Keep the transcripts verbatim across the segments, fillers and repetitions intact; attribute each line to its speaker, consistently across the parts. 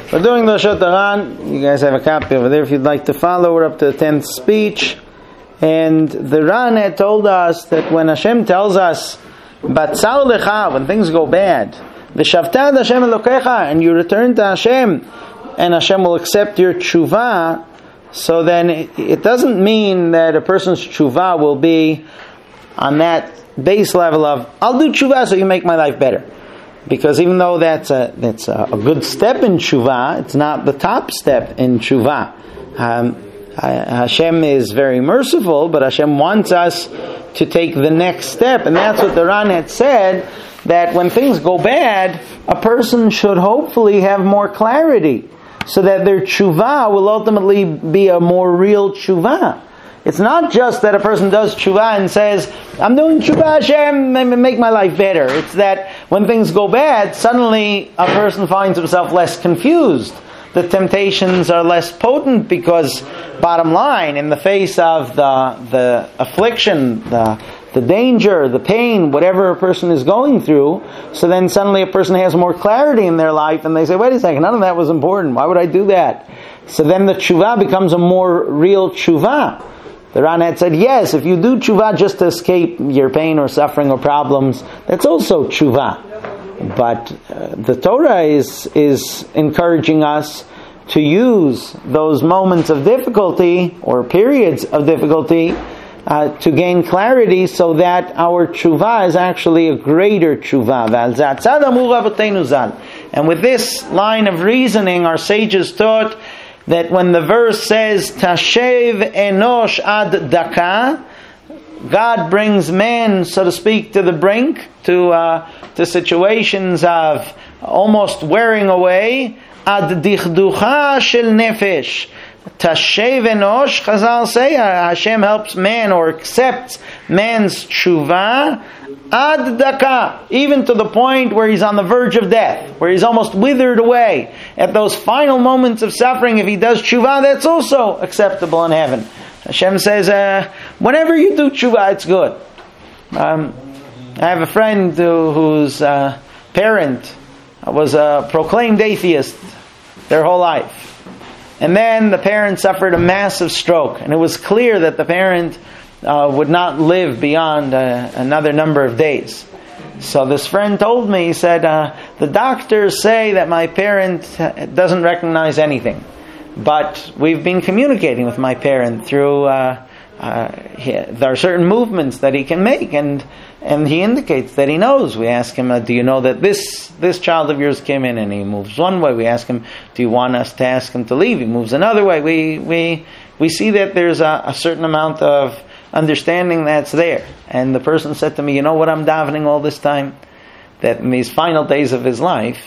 Speaker 1: We're doing the Lashon Haran. You guys have a copy over there if you'd like to follow. We're up to the tenth speech. And the Ran had told us that when Hashem tells us, Batzal lecha, when things go bad, V'shavtad Hashem Elokecha, and you return to Hashem, and Hashem will accept your tshuva, so then it, it doesn't mean that a person's tshuva will be on that base level of, I'll do tshuva so you make my life better. Because even though that's a that's a, a good step in tshuva, it's not the top step in tshuva. Um, Hashem is very merciful, but Hashem wants us to take the next step, and that's what the Ran had said, that when things go bad, a person should hopefully have more clarity, so that their tshuva will ultimately be a more real tshuva. It's not just that a person does tshuva and says, I'm doing tshuva, Hashem, make my life better. It's that when things go bad, suddenly a person finds himself less confused. The temptations are less potent because, bottom line, in the face of the the affliction, the the danger, the pain, whatever a person is going through, so then suddenly a person has more clarity in their life and they say, wait a second, none of that was important. Why would I do that? So then the tshuva becomes a more real tshuva. The Ran had said, yes, if you do tshuva just to escape your pain or suffering or problems, that's also tshuva. But uh, the Torah is is encouraging us to use those moments of difficulty or periods of difficulty uh, to gain clarity, so that our tshuva is actually a greater tshuva. And with this line of reasoning, our sages taught that when the verse says Tashev Enosh Ad Daka, God brings man, so to speak, to the brink, to uh, to situations of almost wearing away. Ad dichducha shel nefesh. Tashev Enosh, Chazal say, Hashem helps man or accepts man's tshuva ad daka, even to the point where he's on the verge of death, where he's almost withered away. At those final moments of suffering, if he does tshuva, that's also acceptable in heaven. Hashem says, uh, whenever you do tshuva, it's good. Um, I have a friend who, whose uh, parent was a proclaimed atheist their whole life. And then the parent suffered a massive stroke, and it was clear that the parent uh, would not live beyond uh, another number of days. So this friend told me, he said, uh, the doctors say that my parent doesn't recognize anything. But we've been communicating with my parent through, uh, uh, he, there are certain movements that he can make, and and he indicates that he knows. We ask him, uh, do you know that this this child of yours came in and he moves one way? We ask him, do you want us to ask him to leave? He moves another way. We we we see that there's a, a certain amount of understanding that's there. And the person said to me, you know what I'm davening all this time? That in these final days of his life,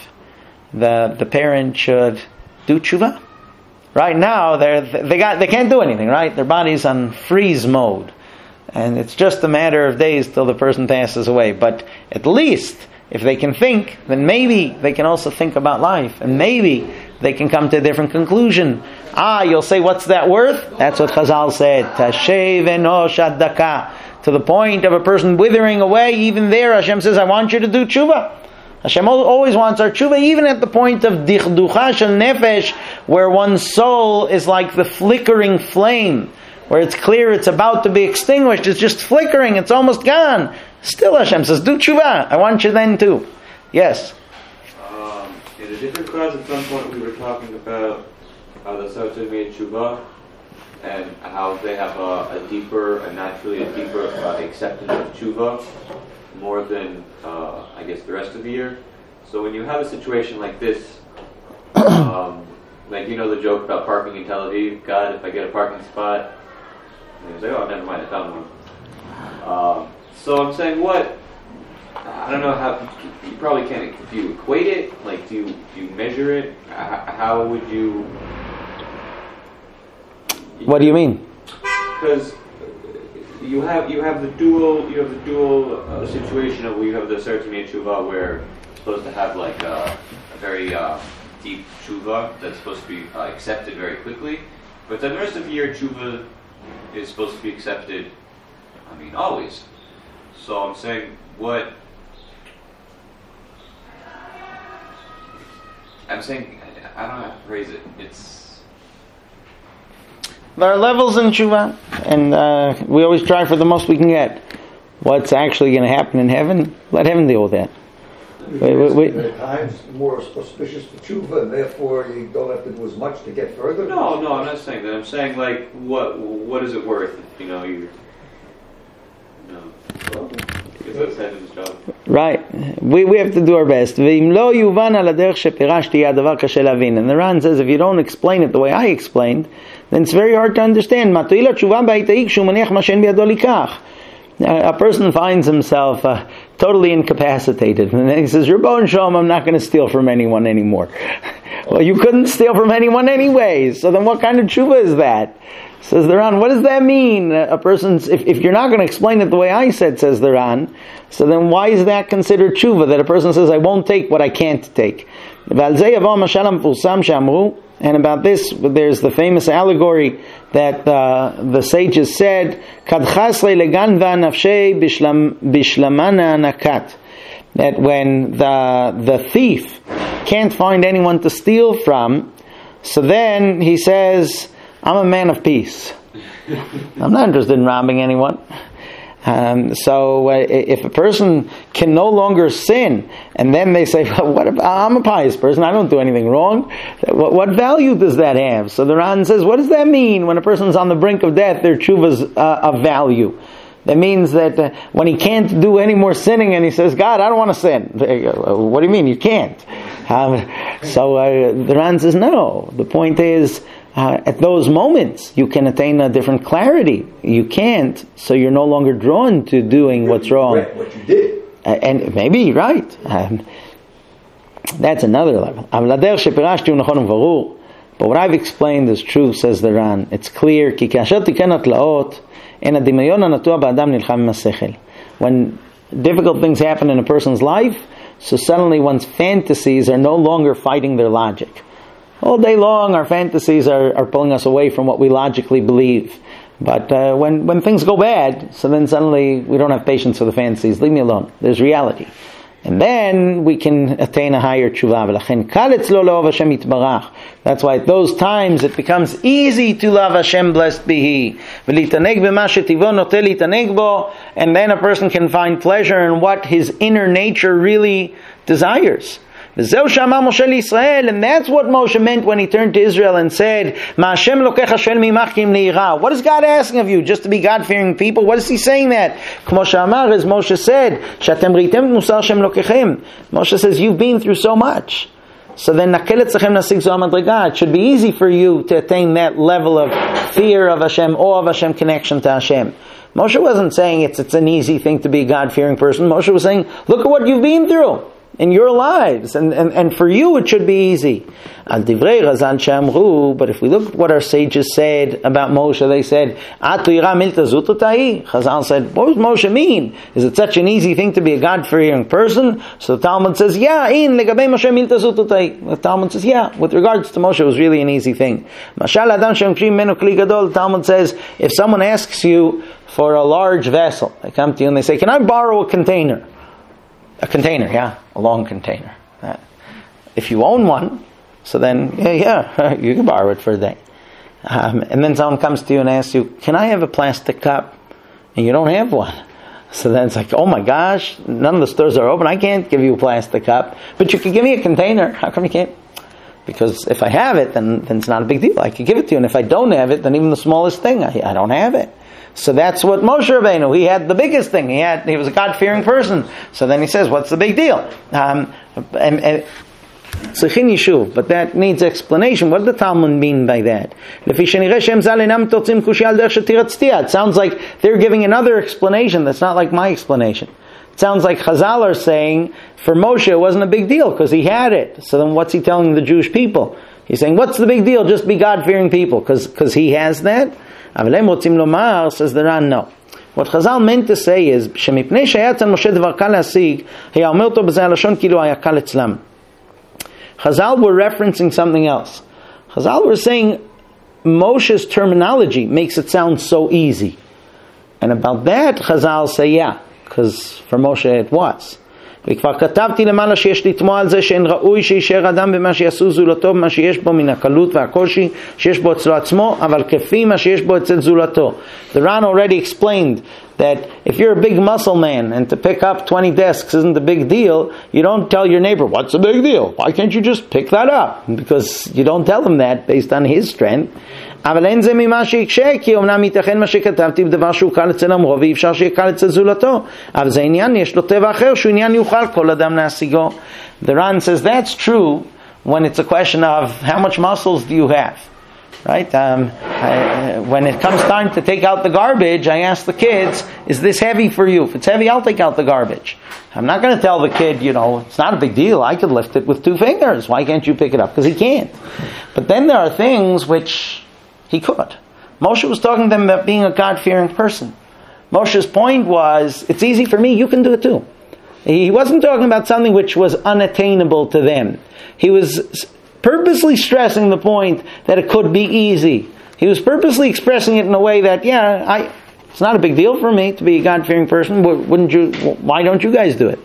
Speaker 1: the the parent should do tshuva. Right now, they they got they can't do anything. Right, their body's on freeze mode, and it's just a matter of days till the person passes away. But at least, if they can think, then maybe they can also think about life, and maybe they can come to a different conclusion. Ah, you'll say, what's that worth? That's what Chazal said. Tashev enosh ad daka. To the point of a person withering away, even there, Hashem says, I want you to do tshuva. Hashem always wants our tshuva, even at the point of dichducha shel nefesh, where one's soul is like the flickering flame, where it's clear it's about to be extinguished, it's just flickering, it's almost gone. Still Hashem says, do tshuva, I want you then too. Yes?
Speaker 2: Um, in a different class at some point we were talking about how the Sartor made tshuva, and how they have a, a deeper, a naturally a deeper uh, acceptance of tshuva, more than, uh, I guess, the rest of the year. So when you have a situation like this, um, like, you know the joke about parking in Tel Aviv, God, if I get a parking spot, and he's like, oh, never mind, I found one. Um, so I'm saying, what, I don't know how, you probably can't, do you equate it? Like, do you, do you measure it? How would you...
Speaker 1: What do you mean?
Speaker 2: Because you have you have the dual you have the dual uh, situation of where you have the Sartor Tshuva, where it's supposed to have like a, a very uh, deep tshuva that's supposed to be uh, accepted very quickly, but then the rest of the year tshuva is supposed to be accepted. I mean, always. So I'm saying, what I'm saying, I don't know how to phrase it. It's
Speaker 1: There are levels in tshuva, and uh, we always try for the most we can get. What's actually going to happen in heaven? Let heaven deal with that.
Speaker 3: We, we, we, there are times more auspicious to tshuva, and therefore you don't have to do as much to get further.
Speaker 2: No, no, I'm not saying that. I'm saying like, what what is it worth? You know, you. No. Well, that's his job.
Speaker 1: Right. We we have to do our best. And the Ran says, if you don't explain it the way I explained, then it's very hard to understand. A person finds himself uh, totally incapacitated, and then he says, Rabban Shalom, I'm not going to steal from anyone anymore. Well, you couldn't steal from anyone anyway, so then what kind of tshuva is that? Says the Ran, what does that mean? A person's, if, if you're not going to explain it the way I said, says the Ran, so then why is that considered tshuva, that a person says, I won't take what I can't take? And about this, there's the famous allegory that uh, the sages said, that when the the thief can't find anyone to steal from, so then he says, I'm a man of peace. I'm not interested in robbing anyone. Um, so uh, if a person can no longer sin, and then they say, well, what about, I'm a pious person, I don't do anything wrong, what, what value does that have? So the Ran says, what does that mean when a person's on the brink of death, their tshuva's uh, of value? That means that uh, when he can't do any more sinning and he says, God, I don't want to sin. What do you mean? You can't. Um, so uh, the Ran says, no. The point is, Uh, at those moments, you can attain a different clarity. You can't, so you're no longer drawn to doing what's wrong.
Speaker 3: What you did.
Speaker 1: Uh, and maybe you're right. Um, that's another level. But what I've explained is true, says the Ran. It's clear. When difficult things happen in a person's life, so suddenly one's fantasies are no longer fighting their logic. All day long, our fantasies are, are pulling us away from what we logically believe. But uh, when, when things go bad, so then suddenly we don't have patience for the fantasies. Leave me alone. There's reality. And then we can attain a higher tshuva. That's why at those times it becomes easy to love Hashem, blessed be He. And then a person can find pleasure in what his inner nature really desires. And that's what Moshe meant when he turned to Israel and said, what is God asking of you? Just to be God-fearing people? What is he saying that? As Moshe said, Moshe says, you've been through so much. So then it should be easy for you to attain that level of fear of Hashem, awe of Hashem, connection to Hashem. Moshe wasn't saying it's, it's an easy thing to be a God-fearing person. Moshe was saying, look at what you've been through in your lives, and, and, and for you it should be easy. But if we look at what our sages said about Moshe, they said, Chazal said, what does Moshe mean? Is it such an easy thing to be a God-fearing person? So the Talmud says, yeah, in the Talmud says, yeah, with regards to Moshe, it was really an easy thing. The Talmud says, if someone asks you for a large vessel, they come to you and they say, can I borrow a container? A container, yeah, a long container. Uh, if you own one, so then, yeah, yeah, you can borrow it for a day. Um, and then someone comes to you and asks you, can I have a plastic cup? And you don't have one. So then it's like, oh my gosh, none of the stores are open, I can't give you a plastic cup. But you can give me a container. How come you can't? Because if I have it, then, then it's not a big deal. I can give it to you. And if I don't have it, then even the smallest thing, I, I don't have it. So that's what Moshe Rabbeinu, he had the biggest thing. He had, he was a God-fearing person. So then he says, what's the big deal? Um, and, and, but that needs explanation. What does the Talmud mean by that? It sounds like they're giving another explanation that's not like my explanation. It sounds like Chazal are saying, for Moshe it wasn't a big deal because he had it. So then what's he telling the Jewish people? He's saying, what's the big deal? Just be God-fearing people because he has that? Says the Ran, no. What Chazal meant to say is, Chazal were referencing something else. Chazal were saying Moshe's terminology makes it sound so easy. And about that, Chazal say, yeah, because for Moshe it was. וכבר כתבתי למעלה שיש לתמוע על זה שאין ראוי שישאר אדם במה שיעשו זולתו, במה שיש בו מן הקלות והקושי שיש בו אצלו עצמו, אבל כפי מה שיש בו אצל זולתו. The Ran already explained that if you're a big muscle man and to pick up twenty desks isn't a big deal, you don't tell your neighbor, what's the big deal? Why can't you just pick that up? Because you don't tell him that based on his strength. אבל אין זה ממה שיקשה, כי אומנם ייתכן מה שכתבתי בדבר שהוא קל אצל אמרו, ואי אפשר שיהיה קל אצל זולתו. אבל זה עניין, יש לו טבע אחר, שהוא עניין יוכל כל אדם להשיגו. The Ran says that's true when it's a question of how much muscles do you have. Right? Um, I, when it comes time to take out the garbage, I ask the kids, is this heavy for you? If it's heavy, I'll take out the garbage. I'm not going to tell the kid, you know, it's not a big deal. I could lift it with two fingers. Why can't you pick it up? Because he can't. But then there are things which he could. Moshe was talking to them about being a God-fearing person. Moshe's point was, it's easy for me, you can do it too. He wasn't talking about something which was unattainable to them. He was purposely stressing the point that it could be easy. He was purposely expressing it in a way that, yeah, I, it's not a big deal for me to be a God-fearing person. Wouldn't you? Why don't you guys do it?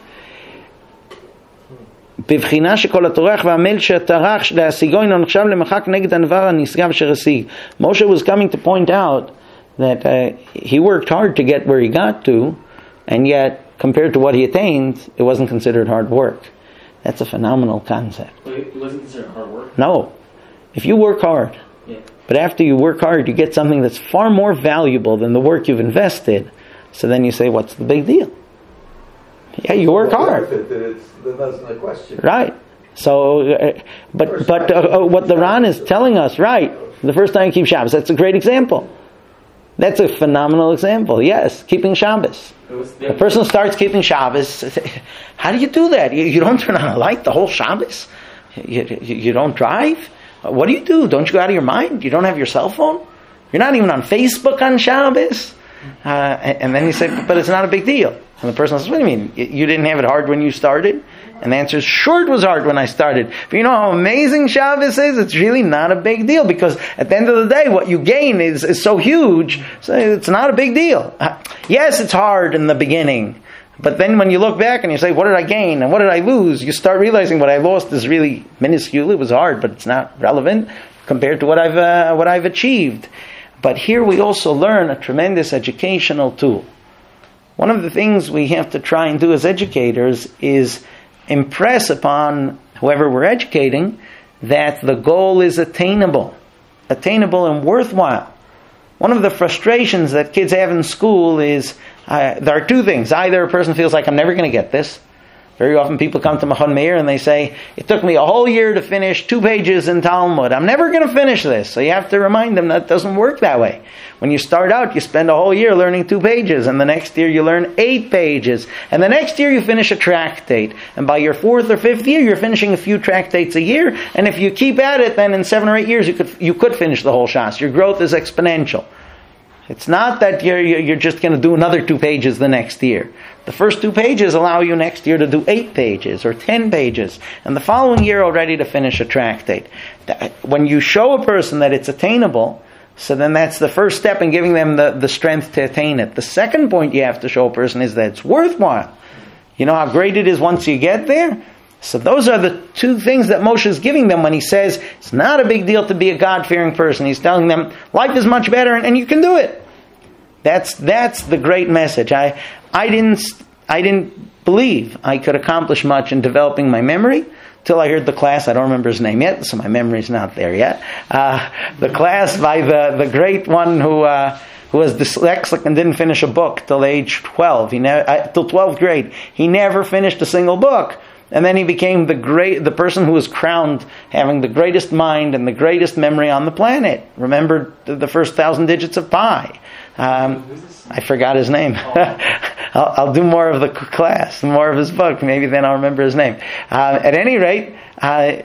Speaker 1: בבחינה שכל הטורח והמל שטרח להשיגו אינו נחשב למחק נגד הדבר הנשגב אשר השיג. Moshe was coming to point out that uh, he worked hard to get where he got to, and yet compared to what he attained, it wasn't considered hard work. That's a phenomenal concept.
Speaker 4: It wasn't considered hard work?
Speaker 1: No. If you work hard, yeah. But after you work hard, you get something that's far more valuable than the work you've invested, so then you say, what's the big deal? Yeah, you work
Speaker 3: well,
Speaker 1: hard.
Speaker 3: It, it's, that's not a question.
Speaker 1: Right. So, uh, but but uh, uh, what the Ran is telling us, right, the first time you keep Shabbos, that's a great example. That's a phenomenal example. Yes, keeping Shabbos. The person starts keeping Shabbos. How do you do that? You, you don't turn on a light the whole Shabbos? You, you, you don't drive? What do you do? Don't you go out of your mind? You don't have your cell phone? You're not even on Facebook on Shabbos? Uh, and, and then you say, but it's not a big deal. And the person says, what do you mean? You didn't have it hard when you started? And the answer is, sure it was hard when I started. But you know how amazing Shabbos is? It's really not a big deal, because at the end of the day, what you gain is, is so huge, so it's not a big deal. Yes, it's hard in the beginning. But then when you look back and you say, what did I gain and what did I lose? You start realizing what I lost is really minuscule. It was hard, but it's not relevant compared to what I've, uh, what I've achieved. But here we also learn a tremendous educational tool. One of the things we have to try and do as educators is impress upon whoever we're educating that the goal is attainable, attainable and worthwhile. One of the frustrations that kids have in school is, uh, there are two things. Either a person feels like, I'm never going to get this. Very often people come to Machon Meir and they say, it took me a whole year to finish two pages in Talmud. I'm never going to finish this. So you have to remind them that it doesn't work that way. When you start out, you spend a whole year learning two pages, and the next year you learn eight pages. And the next year you finish a tractate. And by your fourth or fifth year, you're finishing a few tractates a year. And if you keep at it, then in seven or eight years, you could you could finish the whole Shas. Your growth is exponential. It's not that you're you're just going to do another two pages the next year. The first two pages allow you next year to do eight pages or ten pages, and the following year already to finish a tractate. When you show a person that it's attainable, so then that's the first step in giving them the, the strength to attain it. The second point you have to show a person is that it's worthwhile. You know how great it is once you get there? So those are the two things that Moshe is giving them when he says it's not a big deal to be a God-fearing person. He's telling them life is much better and, and you can do it. That's that's the great message. I I didn't I didn't believe I could accomplish much in developing my memory till I heard the class. I don't remember his name yet, so my memory's not there yet. Uh, the class by the, the great one who uh, who was dyslexic and didn't finish a book till age twelve. He never uh, till twelfth grade. He never finished a single book. And then he became the great, the person who was crowned having the greatest mind and the greatest memory on the planet. Remembered the first thousand digits of pi. Um, I forgot his name. I'll, I'll do more of the class, more of his book. Maybe then I'll remember his name. Uh, at any rate, uh,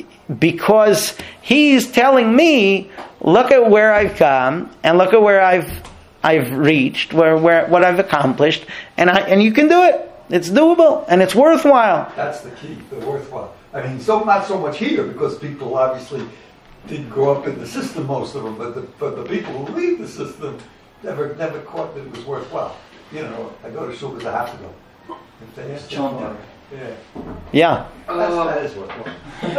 Speaker 1: because he's telling me, look at where I've come and look at where I've I've reached, where where what I've accomplished, and I and you can do it. It's doable and it's worthwhile.
Speaker 3: That's the key, the worthwhile. I mean, so not so much here because people obviously didn't grow up in the system, most of them, but the, but the people who leave the system never never caught that it was worthwhile. You know, I go to shul because I have to go. If they ask me, Yeah.
Speaker 1: Yeah.
Speaker 3: That's,
Speaker 2: Uh,
Speaker 3: that is worthwhile.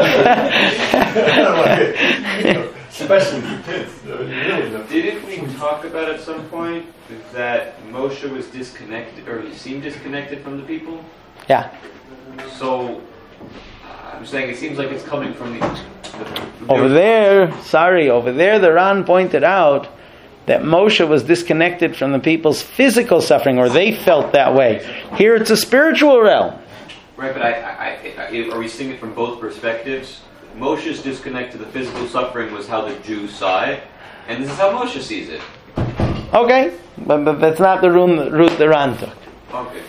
Speaker 3: You know, especially for kids. I mean, really, the-
Speaker 2: Didn't we talk about at some point that Moshe was disconnected, or he seemed disconnected from the people?
Speaker 1: Yeah.
Speaker 2: So, I'm saying it seems like it's coming from the... the
Speaker 1: Over there, sorry, over there the Ran pointed out that Moshe was disconnected from the people's physical suffering, or they felt that way. Here it's a spiritual realm.
Speaker 2: Right, but I, I, I, are we seeing it from both perspectives? Moshe's disconnect to the physical suffering was how the Jews saw it, and this is how Moshe sees it.
Speaker 1: Okay, but, but that's not the route the Ran took.
Speaker 2: Okay.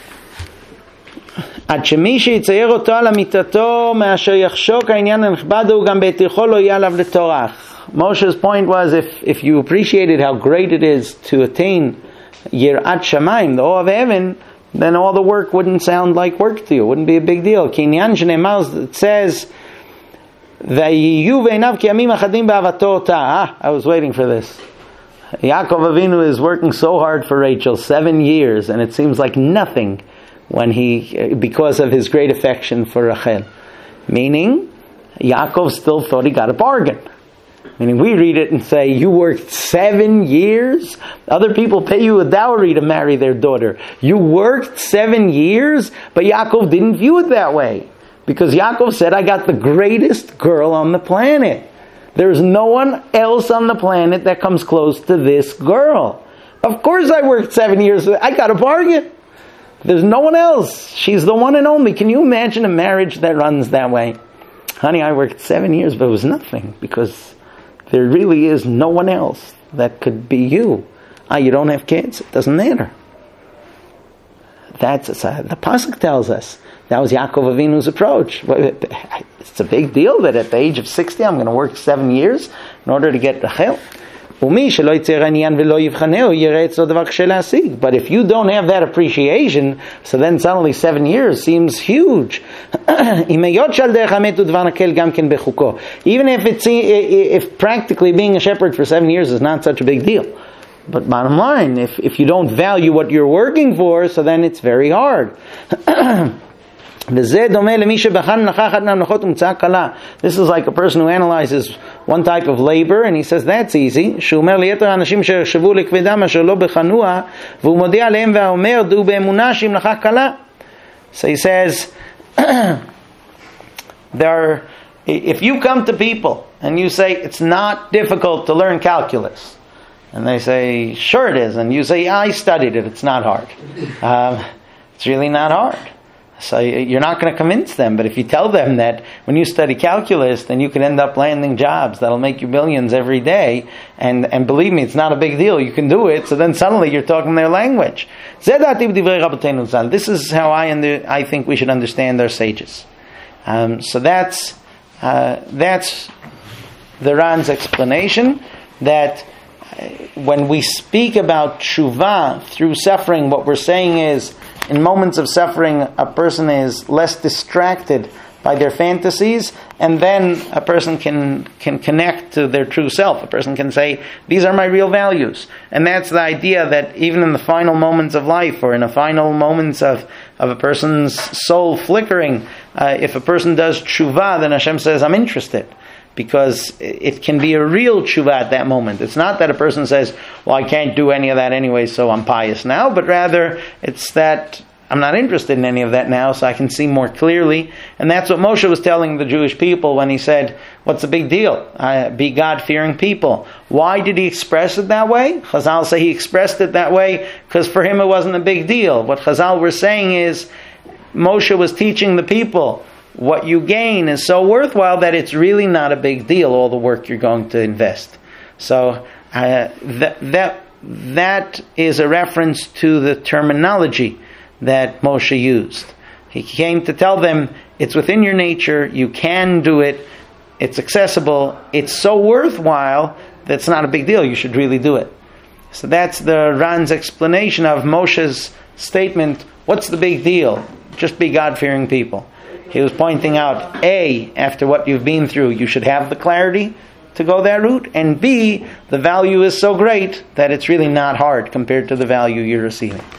Speaker 1: עד שמי שיצייר אותו על אמיתתו מאשר יחשוק העניין הנכבד הוא גם בהתיכו לא יהיה עליו לטורח. Moshe's point was if, if you appreciated how great it is to attain Yirat Shamayim, the awe of heaven, then all the work wouldn't sound like work to you. It wouldn't be a big deal. כי עניין שנאמר, it says ויהיו בעיניו כימים אחדים באהבתו אותה. Ah, I was waiting for this. Yaakov Avinu is working so hard for Rachel, seven years, and it seems like nothing when he, because of his great affection for Rachel. Meaning, Yaakov still thought he got a bargain. Meaning, we read it and say, you worked seven years? Other people pay you a dowry to marry their daughter. You worked seven years? But Yaakov didn't view it that way. Because Yaakov said, I got the greatest girl on the planet. There's no one else on the planet that comes close to this girl. Of course I worked seven years. I got a bargain. There's no one else. She's the one and only. Can you imagine a marriage that runs that way? Honey, I worked seven years, but it was nothing. Because there really is no one else that could be you. Ah, you don't have kids? It doesn't matter. That's uh, the pasuk tells us. That was Yaakov Avinu's approach. It's a big deal that at the age of sixty I'm going to work seven years in order to get Rachel. But if you don't have that appreciation, so then suddenly seven years seems huge. Even if it's if practically being a shepherd for seven years is not such a big deal. But bottom line, if, if you don't value what you're working for, so then it's very hard. This is like a person who analyzes one type of labor and he says that's easy. So he says there are, if you come to people and you say it's not difficult to learn calculus, and they say sure it is, and you say I studied it, it's not hard. Um, it's really not hard. So you're not going to convince them, but if you tell them that when you study calculus, then you can end up landing jobs that'll make you millions every day, and, and believe me, it's not a big deal, you can do it, so then suddenly you're talking their language. This is how I under, I think we should understand our sages. Um, so that's uh, that's the Ran's explanation, that when we speak about tshuva through suffering, what we're saying is, in moments of suffering, a person is less distracted by their fantasies, and then a person can can connect to their true self. A person can say, these are my real values. And that's the idea that even in the final moments of life, or in the final moments of, of a person's soul flickering, uh, if a person does tshuva, then Hashem says, I'm interested. Because it can be a real tshuva at that moment. It's not that a person says, well, I can't do any of that anyway, so I'm pious now. But rather, it's that I'm not interested in any of that now, so I can see more clearly. And that's what Moshe was telling the Jewish people when he said, what's the big deal? Uh, be God-fearing people. Why did he express it that way? Chazal say he expressed it that way because for him it wasn't a big deal. What Chazal were saying is, Moshe was teaching the people, what you gain is so worthwhile that it's really not a big deal, all the work you're going to invest. So uh, that that that is a reference to the terminology that Moshe used. He came to tell them, it's within your nature, you can do it, it's accessible, it's so worthwhile that it's not a big deal, you should really do it. So that's the Ran's explanation of Moshe's statement, what's the big deal? Just be God-fearing people. He was pointing out, A, after what you've been through, you should have the clarity to go that route, and B, the value is so great that it's really not hard compared to the value you're receiving.